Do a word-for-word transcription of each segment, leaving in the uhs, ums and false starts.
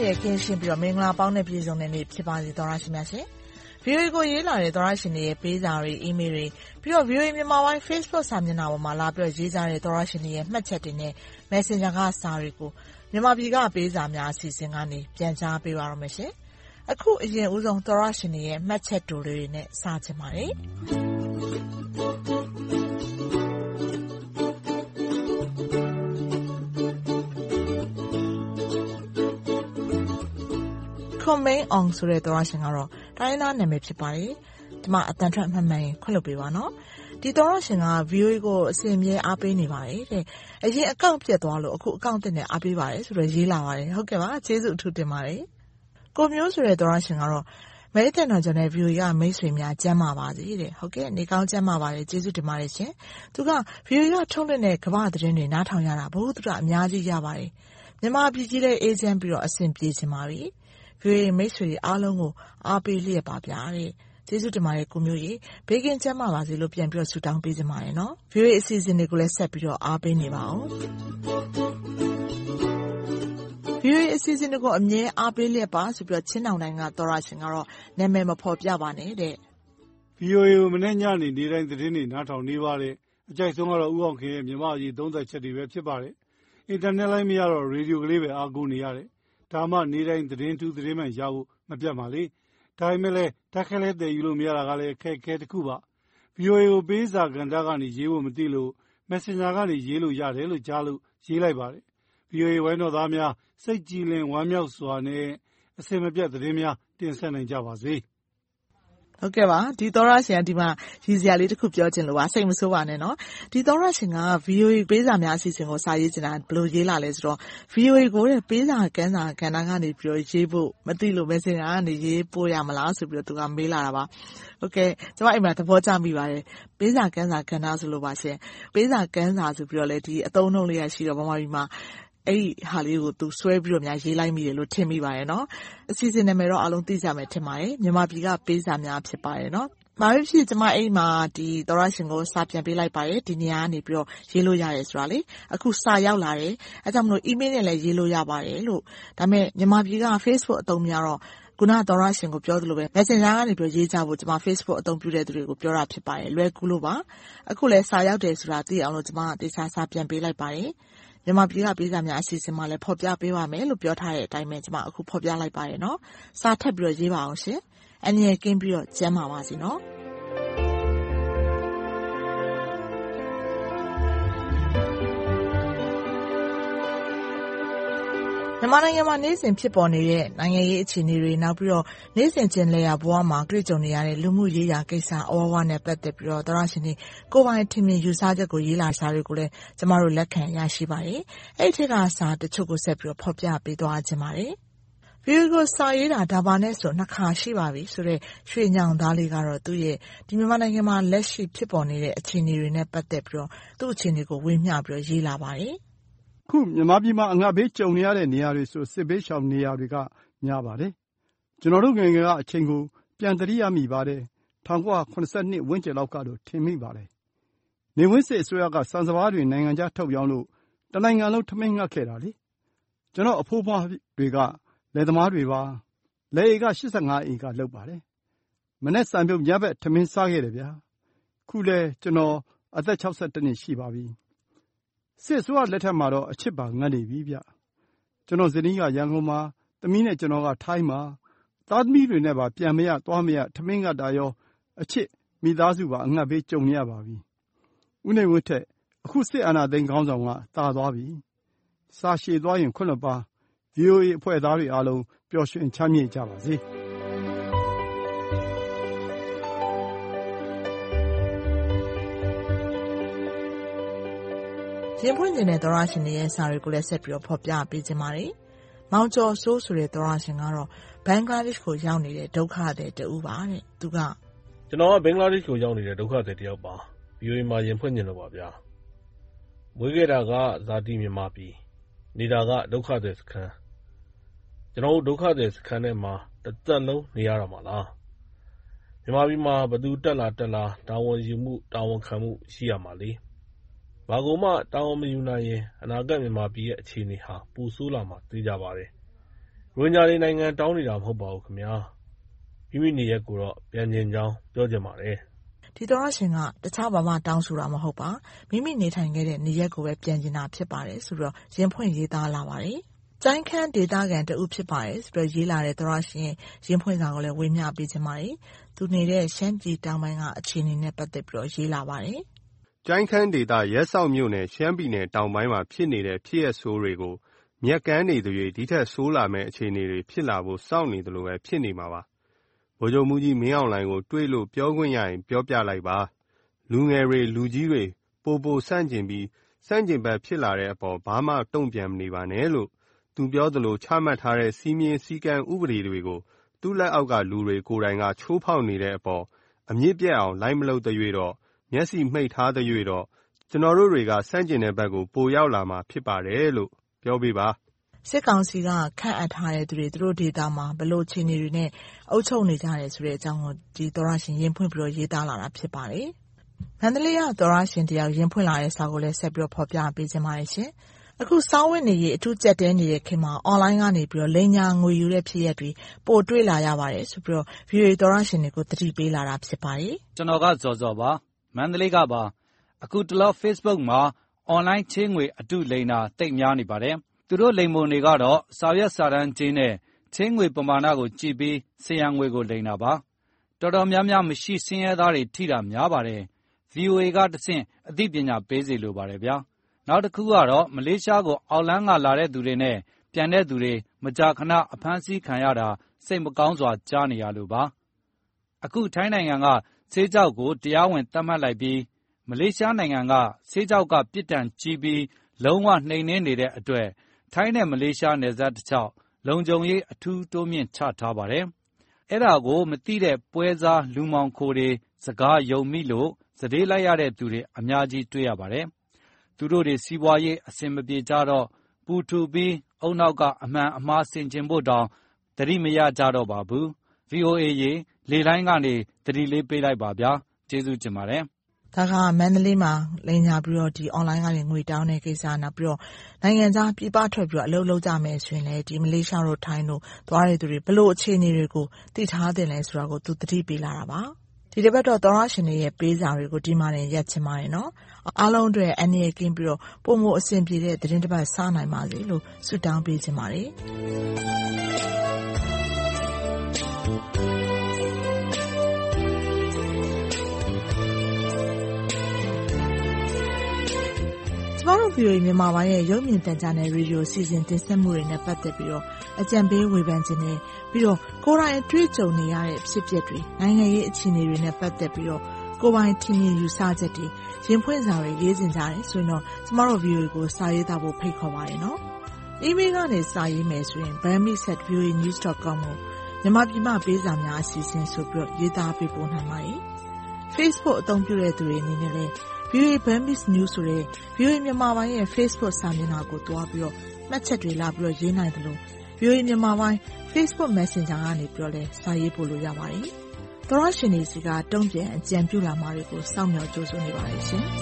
ရဲ့ကင်းရှင်းပြီးတော့မင်္ဂလာပေါင်းနဲ့ပြည့်စုံတဲ့နေ့ဖြစ်ပါစေသောရရှိများရှင်။ ဗီအိုအေကိုရေးလာတဲ့သောရရှင်တွေရဲ့ပေးစာတွေအီးမေးလ်တွေပြီးတော့ ဗီအိုအေမြန်မာပိုင်း Facebook စာမျက်နှာပေါ်မှာလာပြီးတော့ရေးကြတဲ့သောရရှင်တွေရဲ့မှတ်ချက်တွေနဲ့ Messenger ကစာတွေကိုမြန်မာပြည်ကပေးစာများအစီအစဉ်ကနေပြန်ကြားပေးပါရမယ်ရှင်။အခုအရင်ဦးဆုံးသောရရှင်တွေရဲ့မှတ်ချက်တိုလေးတွေနဲ့စချင်ပါတယ်။ Comment on ဆိုတဲ့သောရရှင်ကတော့တိုင်းသားနာမည်ဖြစ်ပါတယ်။ဒီမှာအတန်ထွက်မှတ်မှန်ရင်ခွင့်လွှတ်ပေးပါနော်။ဒီသောရရှင်က ဗီအိုအေကိုအစဉ်အမြဲအားပေးနေပါတယ်တဲ့အရင်အကောင့်ပြတ်သွားလို့အခုအကောင့်တင်နဲ့အားပေးပါတယ်ဆိုတော့ရေးလာပါတယ်ဟုတ်ကဲ့ပါကျေးဇူးအထူးတင်ပါတယ်။ကိုမျိုးဆိုတဲ့သောရရှင်ကတော့မဲတန်တော်ကျော်နဲ့ဗီအိုအေကမိတ်ဆွေများကျမ်းမာပါစေတဲ့ဟုတ်ကဲ့နေကောင်းကျမ်းမာပါတယ်ကျေးဇူးတင်ပါတယ်ရှင်။သူကဗီအိုအေကထုတ်လွှင့်တဲ့ကမ္ဘာသတင်းတွေနားထောင်ရတာဘုဟုတ္တအများကြီးရပါတယ်။မြန်မာပြည်ကြီးတဲ့အေဂျင့်ပြီးတော့အဆင်ပြေချင်ပါပြီ။ဗီအိုအေမိတ်ဆွေအားလုံးကိုအားပေးလျက်ပါဗျာတဲ့ကျေးဇူးတင်ပါတယ်ကိုမျိုးကြီးဘေးကင်းကျန်းမာပါစေလို့ပြန်ပြီးတော့ဆုတောင်းပေးချင်ပါတယ်နော်ဗီအိုအေအစီအစဉ်တွေကိုလည်းဆက်ပြီးတော့အားပေးနေပါအောင်ဗီအိုအေအစီအစဉ်တွေကိုအမြဲအားပေးလျက်ပါဆိုပြီးတော့ချင်းတောင်တိုင်းကသောရရှင်ကတော့နာမည်မဖော်ပြပါနဲ့တဲ့ဗီအိုအေကိုမနေ့ညနေနေတိုင်းသတင်းတွေနားထောင်နေပါတဲ့အကြိုက်ဆုံးကတော့ဦးအောင်ခင်ရဲ့မြန်မာအရေးသုံးသက်ချက်တွေပဲဖြစ်ပါတယ်အင်တာနက်လိုင်းမရတော့ရေဒီယိုကလေးပဲအားကိုးနေရတယ်ဒါမှနေတိုင်းသတင်းထူးသတင်းမှန်ရဖို့မပြတ်ပါလေဒါပေမဲ့လည်းတက်ခဲလဲတည်ယူလို့မရတာကလည်းခက်ခဲတစ်ခုပါ ဗီအိုအေ ကိုပေးစာကဏ္ဍကနေရေးဖို့မသိလို့ Messenger ကနေရေးလို့ရတယ်လို့ကြားလို့ရေးလိုက်ပါတယ် ဗီအိုအေ ဝိုင်းတော်သားများစိတ်ကြည်လင်ဝမ်းမြောက်စွာနဲ့အစင်မပြတ်သတင်းများတင်ဆက်နိုင်ကြပါစေဟုတ်ကဲ့ပါဒီသောရရှင်ကဒီမှာရည်စရာလေးတစ်ခုပြောချင်လို့ပါစိတ်မဆိုးပါနဲ့နော်ဒီသောရရှင်က ဗီအိုအေ ပေးစာများအစီအစဉ်ကိုစာရေးချင်တာဘယ်လိုရေးလာလဲဆိုတော့ ဗီအိုအေ ကိုတဲ့ပေးစာကမ်းစာကဏ္ဍကနေပြီးတော့ရေးဖို့မသိလို့ Messenger ကနေရေးပို့ရမလားဆိုပြီးတော့သူကမေးလာတာပါဟုတ်ကဲ့ကျွန်မအိမ်မှာသဘောကျမိပါတယ်ပေးစာကမ်းစာကဏ္ဍဆိုလို့ပါရှင်ပေးစာကမ်းစာဆိုပြီးတော့လေဒီအသုံးအနှုန်းလေးရရှိတော့ဗမာပြည်မှာအဲ့ဒီဟာလေးကိုသူဆွဲပြီးတော့များရေးလိုက်မိတယ်လို့ထင်မိပါတယ်နော်အစီအစဉ်နာမည်တော့အားလုံးသိကြမယ်ထင်ပါတယ်မြန်မာပြည်ကပေးစာများဖြစ်ပါတယ်နော်ဘာဖြစ်ဖြစ်ကျွန်မအိမ်မှာဒီသောရရှင်ကိုစာပြန်ပေးလိုက်ပါတယ်ဒီနေရာကနေပြီးတော့ရေးလို့ရတယ်ဆိုတာလေအခုစာရောက်လာတယ်အဲကြောင့်မလို့ email နဲ့လည်းရေးလို့ရပါတယ်လို့ဒါပေမဲ့မြန်မာပြည်က Facebook အသုံးများတော့ခုနသောရရှင်ကိုပြောသလိုပဲ Messenger ကနေပြီးရေးကြဖို့ကျွန်မ Facebook အသုံးပြုတဲ့သူတွေကိုပြောတာဖြစ်ပါတယ်လွယ်ကူလို့ပါအခုလည်းစာရောက်တယ်ဆိုတာသိအောင်လို့ကျွန်မတေချာစာပြန်ပေးလိုက်ပါတယ်မြန်မာပြည်ကပေးစာများအစီအစဉ်မှာလည်းဖော်ပြပေးပါမယ်လို့ပြောထားတဲ့အတိုင်းပဲကျွန်မအခုဖော်ပြလိုက်ပါရနော်စာထပ်ပြီးတော့ရေးပါအောင်ရှင်အနည်းကင်းပြီးတော့ကျမ်းပါပါစေနော်မြန်မာနိုင်ငံမှာနေ့စဉ်ဖြစ်ပေါ်နေတဲ့နိုင်ငံရေးအခြေအနေတွေနောက်ပြီးတော့နေ့စဉ်ကျင်လည်ရာဘဝမှာတွေ့ကြုံနေရတဲ့လူမှုရေးရာကိစ္စအဝဝနဲ့ပတ်သက်ပြီးတော့သောရရှင်တွေကိုယ်ပိုင်ထင်မြင်ယူဆချက်ကိုရေးလာစာတွေကိုလည်းကျမတို့လက်ခံရရှိပါတယ်။အဲ့ဒီထက်ကစာတချို့ကိုဆက်ပြီးတော့ဖော်ပြပေးသွားခြင်းပါတယ်။ဗီအိုအေကိုစာရေးတာဒါပါနဲ့ဆိုနှစ်ခါရှိပါပြီဆိုတော့ရွှေညောင်သားလေးကတော့သူ့ရဲ့ဒီမြန်မာနိုင်ငံမှာလက်ရှိဖြစ်ပေါ်နေတဲ့အခြေအနေတွေနဲ့ပတ်သက်ပြီးတော့သူ့အခြေအနေကိုဝေမျှပြီးတော့ရေးလာပါတယ်။ခုမြန်မာပြည်မှာအငတ်ဘေးကြုံနေရတဲ့နေရာတွေဆိုစစ်ဘေးရှောင်နေရာတွေကများပါတယ်ကျွန်တော်တို့ငယ်ငယ်ကအချိန်ကိုပြန်သတိရမိပါတယ်၁၉၇၂ဝန်းကျင်လောက်ကတော့ထင်မိပါတယ်နေဝင်းစစ်အစိုးရကစံစဘာတွေနိုင်ငံခြားထုတ်ရောင်းလို့တနိုင်ငံလုံးထမင်းငတ်ခဲ့တာလေကျွန်တော်အဖိုးဖွားတွေကလယ်သမားတွေပါလယ်ဧက၈၅ဧကလောက်ပါတယ်မနေ့စံပြုတ်ညဘက်ထမင်းစားခဲ့တယ်ဗျာခုလဲကျွန်တော်အသက်၆၁နှစ်ရှိပါပြီစစ်ဆိုးလက်ထက်မှာတော့အချစ်ပါငတ်နေပြီဗျကျွန်တော်ဇနီးကရန်ကုန်မှာသမီးနဲ့ကျွန်တော်ကထိုင်းမှာသားသမီးတွေနဲ့ပါပြန်မရသွားမရထမင်းကတာရောအချစ်မိသားစုပါအငတ်ဘေးကြုံရပါပြီဥနေဝတ်ထက်အခုစစ်အာဏာသိမ်းခေါင်းဆောင်ကတာသွားပြီစာရှည်သွားရင်ခွင့်လွှတ်ပါ ဗီအိုအေ အဖွဲ့သားတွေအားလုံးပျော်ရွှင်ချမ်းမြေ့ကြပါစေရင်ဖွင့်နေတဲ့သောရရှင်တွေရဲ့စာတွေကိုလည်းဆက်ပြီးတော့ဖော်ပြပေးခြင်းပါတယ်။မောင်ကျော်စိုးဆိုတဲ့သောရရှင်ကတော့ဘင်္ဂလားဒေ့ရှ်ကိုရောက်နေတဲ့ဒုက္ခသည်တဦးပါတဲ့။သူကကျွန်တော်ကဘင်္ဂလားဒေ့ရှ်ကိုရောက်နေတဲ့ဒုက္ခသည်တယောက်ပါ။ ဗီအိုအေ မှာရင်ဖွင့်နေလို့ပါဗျာ။မွေးခဲ့တာကဇာတိမြန်မာပြည်နေတာကဒုက္ခသည်စခန်းကျွန်တော်တို့ဒုက္ခသည်စခန်းထဲမှာတစ်သက်လုံးနေရတာမလား။မြန်မာပြည်မှာဘသူတက်လာတက်လာတာဝန်ယူမှုတာဝန်ခံမှုရှိရမှာလေ။ဘာကိုမှတာဝန်မယူနိုင်ရင်အနာဂတ်မြန်မာပြည်ရဲ့အခြေအနေဟာပူဆိုးလာမှာသိကြပါတယ်။ရိုဟင်ဂျာတွေနိုင်ငံတောင်းနေတာမဟုတ်ပါဘူးခင်ဗျာမိမိနေရက်ကိုတော့ပြန်ကျင်ကြောင်းပြောချင်ပါတယ်ဒီသောရရှင်ကတခြားဘာမှတောင်းဆိုတာမဟုတ်ပါမိမိနေထိုင်ခဲ့တဲ့နေရက်ကိုပဲပြန်ကျင်တာဖြစ်ပါတယ်ဆိုတော့ရင်ဖွင့်ရေးသားလာပါတယ်ကျိုင်းခန်းဒေတာကန်တဦးဖြစ်ပါတယ်ဆိုတော့ရေးလာတဲ့သောရရှင်ရဲ့ရင်ဖွင့်စာကိုလည်းဝေမျှပေးချင်ပါတယ်သူနေတဲ့ရှမ်းပြည်တောင်ပိုင်းကအခြေအနေနဲ့ပတ်သက်ပြီးတော့ရေးလာပါတယ်ကျိုင်းခန်းဒေတာရဲဆောက်မြို့နယ်ရှမ်းပြည်နယ်တောင်ပိုင်းမှာဖြစ်နေတဲ့ဖြစ်ရဆိုးတွေကိုမြက်ကန်းနေသူတွေဒီထက်ဆိုးလာမဲ့အခြေအနေတွေဖြစ်လာဖို့စောင့်နေတယ်လို့ပဲဖြစ်နေမှာပါဗိုလ်ချုပ်မှုကြီးမင်းအောင်လှိုင်ကိုတွေးလို့ပြောခွင့်ရရင်ပြောပြလိုက်ပါလူငယ်တွေလူကြီးတွေပိုပိုဆန့်ကျင်ပြီးဆန့်ကျင်ဘက်ဖြစ်လာတဲ့အပေါ်ဘာမှတုံ့ပြန်မနေပါနဲ့လို့သူပြောသလိုချမှတ်ထားတဲ့စီးမြင်စည်းကမ်းဥပဒေတွေကိုသူ့လက်အောက်ကလူတွေကိုယ်တိုင်ကချိုးဖောက်နေတဲ့အပေါ်အမြင့်ပြတ်အောင်လိုက်မလုပ်တဲ့၍တော့မျက်စိမှိတ်ထားတဲ့၍တော့ကျွန်တော်တို့တွေကဆန့်ကျင်တဲ့ဘက်ကိုပိုရောက်လာမှာဖြစ်ပါတယ်လို့ပြောပြပါစစ်ကောင်စီကခန့်အပ်ထားတဲ့သူတွေသူတို့ဒေတာမှာဘလို့အခြေအနေတွေနဲ့အုပ်ချုပ်နေကြတယ်ဆိုတဲ့အကြောင်းကိုဒီသောရရှင်ရင်ဖွင့်ပြီးတော့ရေးသားလာတာဖြစ်ပါတယ်။မန္တလေးကသောရရှင်တယောက်ရင်ဖွင့်လာတဲ့စာကိုလည်းဆက်ပြီးတော့ဖော်ပြပေးခြင်းပါတယ်ရှင်။အခုစောင်းဝတ်နေရေးအထူးကြက်တဲနေတဲ့ခင်မှာအွန်လိုင်းကနေပြီးတော့လိန်ညာငွေယူတဲ့ဖြစ်ရပ်တွေပို့တွေ့လာရပါတယ်ဆိုပြီးတော့ ဗီအိုအေ သောရရှင်တွေကိုသတိပေးလာတာဖြစ်ပါတယ်။ကျွန်တော်ကဇော်ဇော်ပါမန္တလေးကပါအခုတလော Facebook မှာအွန်လိုင်းချင်းငွေအတုလိန်တာတိတ်များနေပါတယ်သူတို့လိမ်မုံတွေကတော့စာရွက်စာတမ်းချင်းနဲ့ချင်းငွေပမာဏကိုကြည့်ပြီးစရံငွေကိုလိမ်တာပါတော်တော်များများမရှိစင်းရဲသားတွေထိတာများပါတယ် ဗီအိုအေ ကတဆင့်အသိပညာပေးစီလိုပါတယ်ဗျာနောက်တစ်ခုကတော့မလေးရှားကိုအောက်လန်းကလာတဲ့သူတွေနဲ့ပြန်တဲ့သူတွေမကြာခဏအဖမ်းဆီးခံရတာစိတ်မကောင်းစွာကြားနေရလို့ပါအခုထိုင်းနိုင်ငံကဆေးကြောက်ကိုတရားဝင်သတ်မှတ်လိုက်ပြီးမလေးရှားနိုင်ငံကဆေးကြောက်ကပြစ်ဒဏ်ကြီးပြီးလုံးဝနှိမ်နင်းနေတဲ့အတွက်ထိုင်းနဲ့မလေးရှားနယ်စပ်တစ်လျှောက်လုံခြုံရေးအထူးတိုးမြင့်ချထားပါတယ်။အဲ့ဒါကိုမသိတဲ့ပွဲစားလူမောင်ခိုတွေစကားယုံမိလို့စတေးလိုက်ရတဲ့သူတွေအများကြီးတွေ့ရပါတယ်။သူတို့တွေစီးပွားရေးအဆင်မပြေကြတော့ပူထူပြီးအုံနောက်ကအမှန်အမှားဆင်ခြင်ဖို့တောင်သတိမရကြတော့ပါဘူး။ ဗီအိုအေ ရေလေလိုင်းကနေသတိလေးပေးလိုက်ပါဗျာ။ကျေးဇူးတင်ပါတယ်။ဒါကမန္တလေးမှာလိန်ညာပြီးတော့ဒီ online ကနေငွေတောင်းတဲ့ကိစ္စနောက်ပြီးတော့နိုင်ငံခြားပြည်ပထွက်ပြီးတော့အလုပ်လုပ်ကြမယ်ဆိုရင်လည်းဒီမလေးရှားတို့ထိုင်းတို့သွားရတဲ့သူတွေဘလို့အခြေအနေတွေကိုသိထားတယ်လဲဆိုတာကိုသူသတိပေးလာတာပါဒီတစ်ပတ်တော့သောရရှင်တွေရဲ့ပေးစာတွေကိုဒီမှာရင်ရက်ချင်ပါတယ်နော်အားလုံးတွေအနည်းကင်းပြီးတော့ပုံမအဆင်ပြေတဲ့သတင်းတစ်ပတ်စားနိုင်ပါစေလို့ဆုတောင်းပေးချင်ပါတယ်ကျမတို့ ဗီအိုအေ မြန်မာပိုင်းရဲ့ရုပ်မြင်သံကြားနယ်ရေဒီယိုစီစဉ်တင်ဆက်မှုတွေနဲ့ပတ်သက်ပြီးတော့အကြံပေးဝေဖန်ခြင်းနဲ့ပြီးတော့ကိုယ်တိုင်တွေ့ကြုံနေရတဲ့ဖြစ်ပျက်တွေနိုင်ငံရေးအခြေအနေတွေနဲ့ပတ်သက်ပြီးတော့ကိုယ်ပိုင်ထင်မြင်ယူဆချက်တွေရင်ဖွင့်စာတွေရေးတင်ကြတယ်ဆိုရင်တော့ကျမတို့ ဗီအိုအေ ကိုစာရေးသားဖို့ဖိတ်ခေါ်ပါတယ်နော်။ email ကနေစာရေးမယ်ဆိုရင် burmese at v o a news dot com ကိုမြန်မာပြည်မှာပေးစာများအစီအစဉ်ဆိုပြီးတော့ရေးသားပေးပို့နိုင်ပါတယ်။ Facebook အသုံးပြုတဲ့သူတွေအနေနဲ့လည်းဗီအိုအေ Burmese News ဆိုတဲ့ ဗီအိုအေ မြန်မာပိုင်းရဲ့ Facebook စာမျက်နှာကိုတွားပြီးတော့မှတ်ချက်တွေလာပြီးတော့ရေးနိုင်တယ်လို့ ဗီအိုအေ မြန်မာပိုင်း Facebook Messenger ကနေပြီးတော့လည်းစာရေးပို့လို့ရပါတယ်။သောရရှင်တွေစီကတုံ့ပြန်အကြံပြုလာမှာတွေကိုစောင့်မျှော်ကြိုးစားနေပါတယ်ရှင်။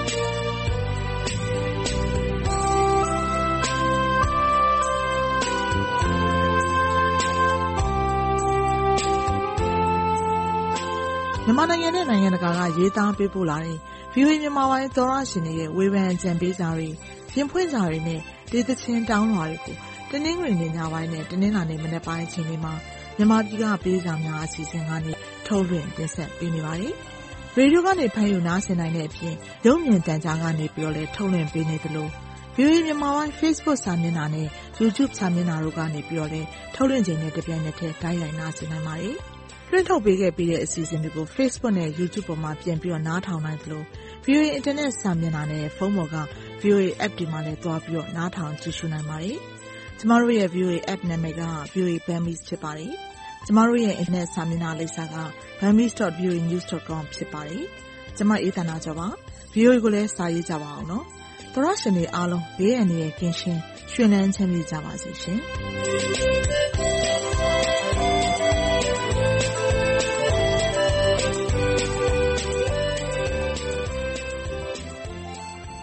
မြန်မာနိုင်ငံနဲ့နိုင်ငံတကာကရေးသားပေးပို့လာတဲ့ ဗီအိုအေ မြန်မာပိုင်းသောရရှင်တွေရဲ့ဝေဖန်အကြံပေးစာတွေရင်ဖွင့်စာတွေနဲ့ဒေသချင်းတောင်းလွှာတွေကိုတနင်္ဂနွေနေ့ညပိုင်းနဲ့တနင်္လာနေ့မနက်ပိုင်းအချိန်တွေမှာမြန်မာပြည်ကပေးစာများအစီအစဉ်ကနေထုတ်လွှင့်တင်ဆက်ပေးနေပါတယ်။ရေဒီယိုကနေဖမ်းယူနားဆင်နိုင်တဲ့အပြင်ရုပ်မြင်သံကြားကနေပြီးတော့လည်းထုတ်လွှင့်ပေးနေသလို ဗီအိုအေ မြန်မာပိုင်း Facebook စာမျက်နှာနဲ့ YouTube စာမျက်နှာတို့ကနေပြီးတော့လည်းထုတ်လွှင့်ခြင်းနဲ့တပြိုင်နက်တည်းတိုက်ရိုက်နားဆင်နိုင်ပါတယ်။လွှင့်ထုတ်ပေးခဲ့ပြီးတဲ့အစီအစဉ်တွေကို Facebook နဲ့ YouTube ပေါ်မှာပြန်ပြီးတော့နားထောင်နိုင်သလို ဗီအိုအေ Internet စာမျက်နှာနဲ့ဖုန်းပေါ်က ဗီအိုအေ App တွေမှာလည်းတွားပြီးတော့နားထောင်ကြည့်ရှုနိုင်ပါတယ်။ကျမတို့ရဲ့ ဗီအိုအေ App နာမည်က ဗီအိုအေ Burmese ဖြစ်ပါတယ်။ကျမတို့ရဲ့ Internet စာမျက်နှာလိပ်စာက burmese dot v o a news dot com ဖြစ်ပါတယ်။ကျမအေးသနာကျော်ပါ။ ဗီအိုအေကိုလည်းစာရေးကြပါအောင်နော်။သောရရှင်တွေအားလုံးဘေးအန္တရာယ်ကင်းရှင်းရွှင်လန်းချမ်းမြေ့ကြပါစေရှင်။